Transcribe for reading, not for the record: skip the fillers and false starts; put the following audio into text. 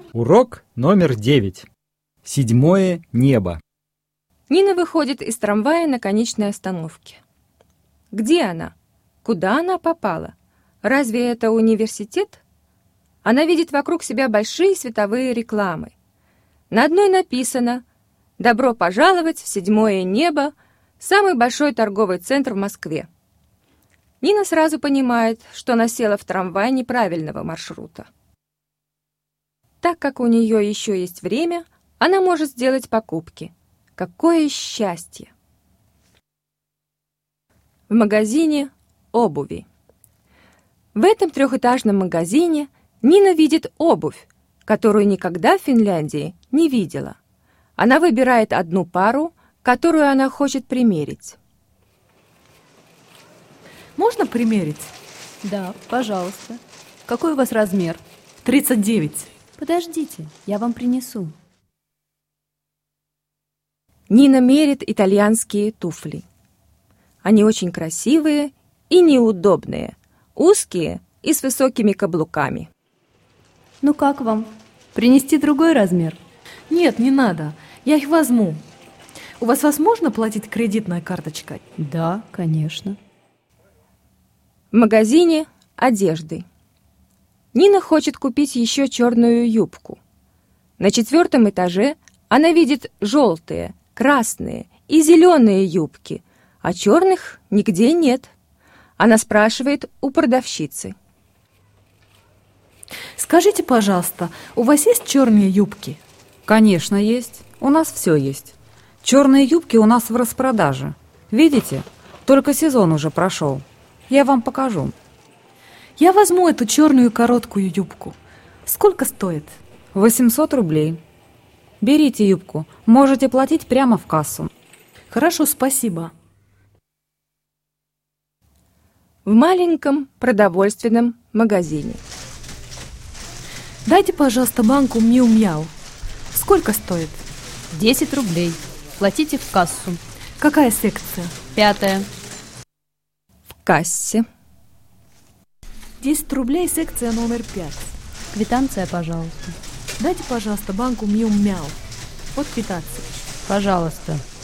Урок номер 9. Седьмое небо. Нина выходит из трамвая на конечной остановке. Где она? Куда она попала? Разве это университет? Она видит вокруг себя большие световые рекламы. На одной написано «Добро пожаловать в седьмое небо, самый большой торговый центр в Москве». Нина сразу понимает, что она села в трамвай неправильного маршрута. Так как у нее еще есть время, она может сделать покупки. Какое счастье! В магазине обуви. В этом трехэтажном магазине Нина видит обувь, которую никогда в Финляндии не видела. Она выбирает одну пару, которую она хочет примерить. Можно примерить? Да, пожалуйста. Какой у вас размер? 39. Подождите, я вам принесу. Нина мерит итальянские туфли. Они очень красивые и неудобные, узкие и с высокими каблуками. Ну как вам? Принести другой размер? Нет, не надо. Я их возьму. У вас возможно платить кредитной карточкой? Да, конечно. В магазине одежды. Нина хочет купить еще черную юбку. На 4 этаже она видит желтые, красные и зеленые юбки, а черных нигде нет. Она спрашивает у продавщицы. Скажите, пожалуйста, у вас есть черные юбки? Конечно, есть. У нас все есть. Черные юбки у нас в распродаже. Видите? Только сезон уже прошел. Я вам покажу. Я возьму эту черную короткую юбку. Сколько стоит? 800 рублей. Берите юбку. Можете платить прямо в кассу. Хорошо, спасибо. В маленьком продовольственном магазине. Дайте, пожалуйста, банку Миу-Мяу. Сколько стоит? 10 рублей. Платите в кассу. Какая секция? 5. В кассе. 10 рублей, секция номер 5. Квитанция, пожалуйста. Дайте, пожалуйста, банку Миу-Мяу. Вот квитанция. Пожалуйста.